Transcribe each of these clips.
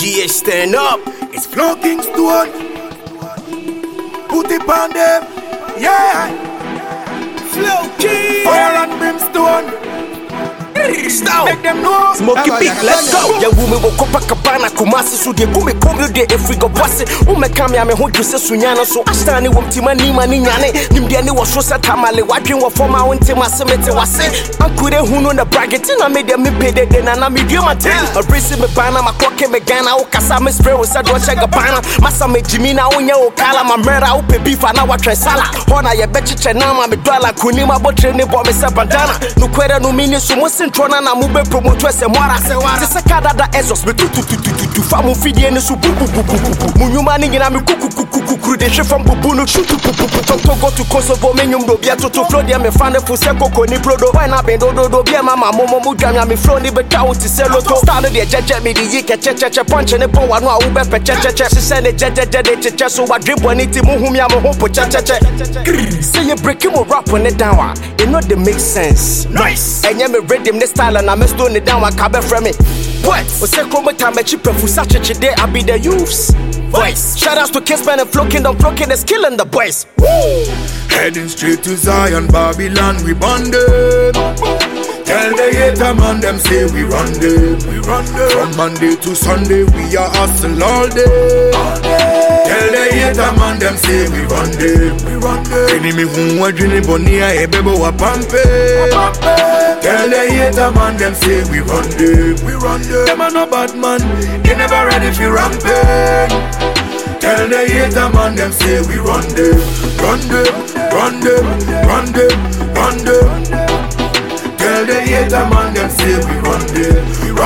GH stand up. It's Flow Kingston. Put it on them. Yeah. Flow King. Fire and brimstone. Stop. Make them know. Smoky big, let's go. Ya woman will Copacabana, Kumasi, so they come the every go bossy. Umekami, I'm a whole juice, Sunyana, so I stand in Timani, Manini, Nimdiani was so satamale, wiping what for my own Timasimete was said. I couldn't who know the braggetin, I made them pay the then and I'm medium at 10. A brace me banana, my clock me Ghana, Okasame spray was a Dodge Gabana, Masame Jimina, Unya, Okala, my murder, Upe beef, and our Transala. Hona, ya betcha Chanama, Medala, Kunima, Botrene, Bombe Sabandana, no queer no meaning, so most Trona na mube promoto ese mwara Tese kada da ezos me tu Famu fidi ene su bubu Munyuma ningi na mi kuku De she from bubu no shutu Toto go to Kosovo menyum do bia Toto flow dia me fane fuse koko ni prodo Why na bendo do bia mama momo mujanya mi flow ni beta uti seloto Style de jeje mi di yike cheche Punch ne po wanu a ube pe cheche Sise ne jeje de cheche So wa drip when iti muhumi ya muhumpo cheche Say you break him rap when it down It not they make sense Nice. And yeah me ready me style and I'm stone it down I can't from it. What? O say chroma time me cheap for such a day I be the youths voice. Shout outs to Kissman and Flow Kingdom, Flow King is killing the boys. Woo! Heading straight to Zion, Babylon, we bonded. Tell the hater man them say we run them. From Monday to Sunday we are hustle all day. Tell the hater man them say we run them. Enemy who want dream bonia ebebo wa pampe. Tell the hater man them say we run them. Them are no bad man, they never ready for ramping. Tell the hater man them say we run them. Tell the hater man them say we run them.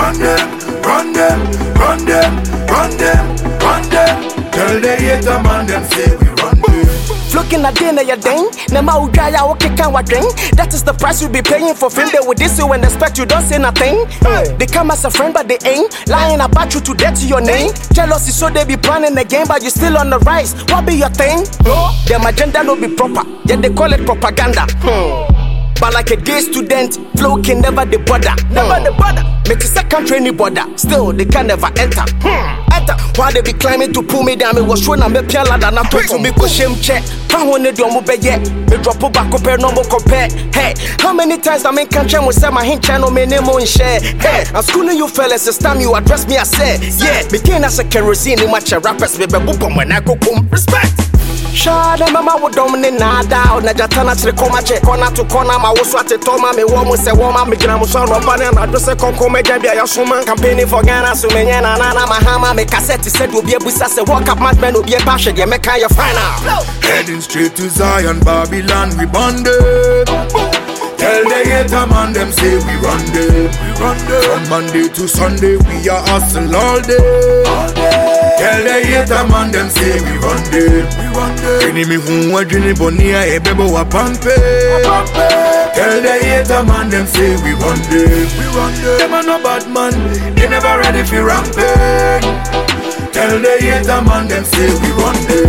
Tell the hater man them say we run them. Looking at dinner, your ding. Nema Ugaya, okay, can what drink? That is the price you'll be paying for film. They will diss you and expect you don't say nothing. They come as a friend, but they ain't lying about you to death to your name. Jealousy, so they be planning the game, but you still on the rise. What be your thing? Their agenda no be proper, yet they call it propaganda. But like a day student, Flow can never the border. Never the border. Make a second training border. Still, they can never enter. Enter. While they be climbing to pull me down, it was showing a me pian ladder. Not to me go shame check. Found one do mo be yet. Me drop back compare no more compare. Hey, how many times I make country will say my hint channel me name on share. Hey, I'm schooling you fellas. It's time you address me. I said, yeah. Begin as a kerosene in my rappers. Me be boom when I go boom. Respect. Shada mama wo domine nada na jatana chire koma che corner to corner ma wo so atetoma me wo mo se wo ma me gina mo so no pa na do se konko me gya bia ya soma campaigning for Ghana so me nya na mahama me cassette said obi ebusa se walk up madman obi e pa hwe de me kan ya final. Heading straight to Zion, Babylon, we bonded. Tell the hater man them say we run them. From Monday to Sunday we are hustle all day. Tell the hater man them say we run them. Enemy who want dream bonia ebebo wa pampe. Tell the hater man them say we run them. Them are no bad man, they never ready for ramping. Tell the hater man them say we run them.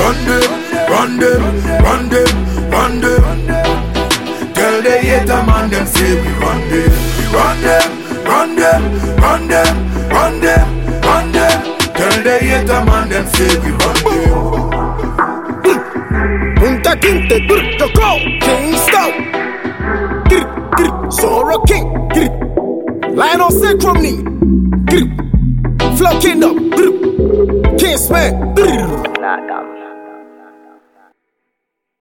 Tell the hater man them say we run them. Tell the hater man them say we run them. Punta Quinte, Toko, Kingston, Sora King, Lion on Sacrum, Flow Kingdom, Kingsman.